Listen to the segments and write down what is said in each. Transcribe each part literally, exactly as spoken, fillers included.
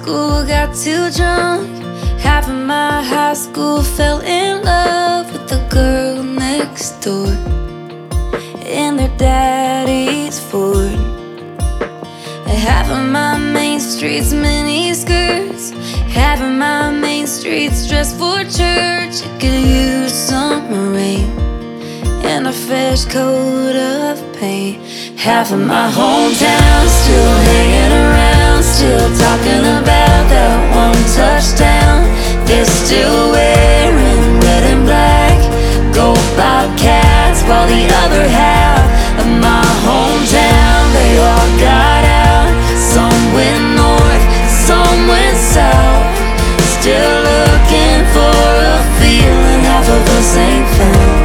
school got too drunk. Half of my high school fell in love with the girl next door in their daddy's Ford. Half of my main street's mini skirts, half of my main street's dressed for church. It could use some rain and a fresh coat of paint. Half of my hometown still hanging around, still talking about that one touchdown. They're still wearing red and black, go Bobcats, while the other half of my hometown, they all got out. Some went north, some went south, still looking for a feeling half of us ain't found.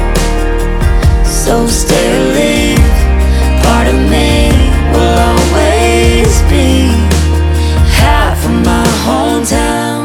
So stay or leave, part of me will always be half of my hometown.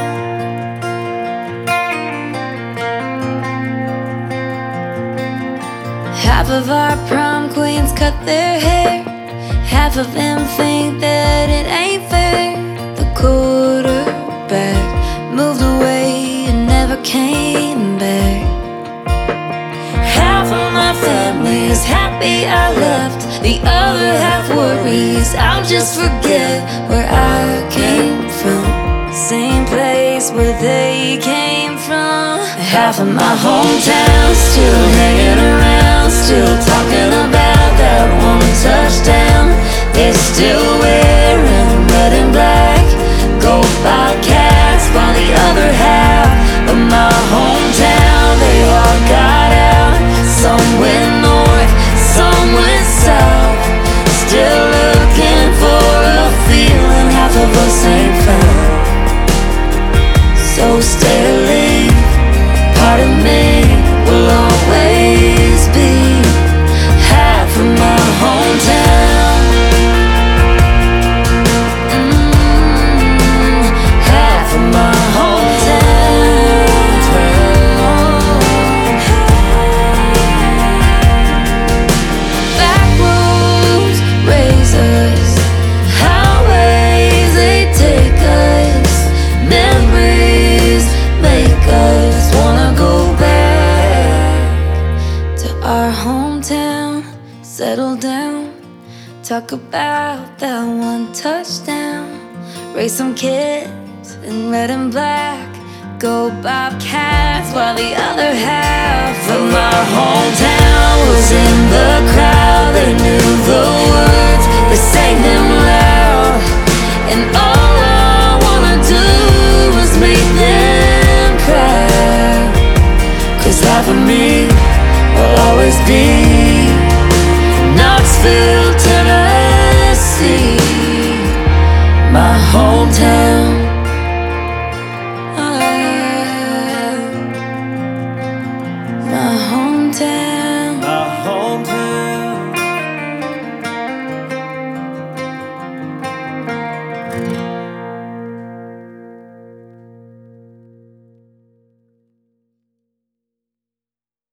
Half of our prom queens cut their hair, half of them think that it ain't fair. The quarterback moved away and never came back. Half of my family is happy I left, the other half worries I'll just forget where I came from, same place where they came from. Half of my hometown still hanging around, still talking about that one touchdown. They're still wearing red and black, go Bobcats, while the other half of my hometown, they all got out. Some went north, some went south, still looking for a feeling half of us ain't found. So stay or leave, part of me will always be half of my hometown. Mm, half of my hometown. Back roads raise us, highways they take us, memories make us wanna go back to our hometown, settle down, talk about that one touchdown, raise some kids in red and black, go Bobcats, while the other half of my hometown was in the crowd. They knew the words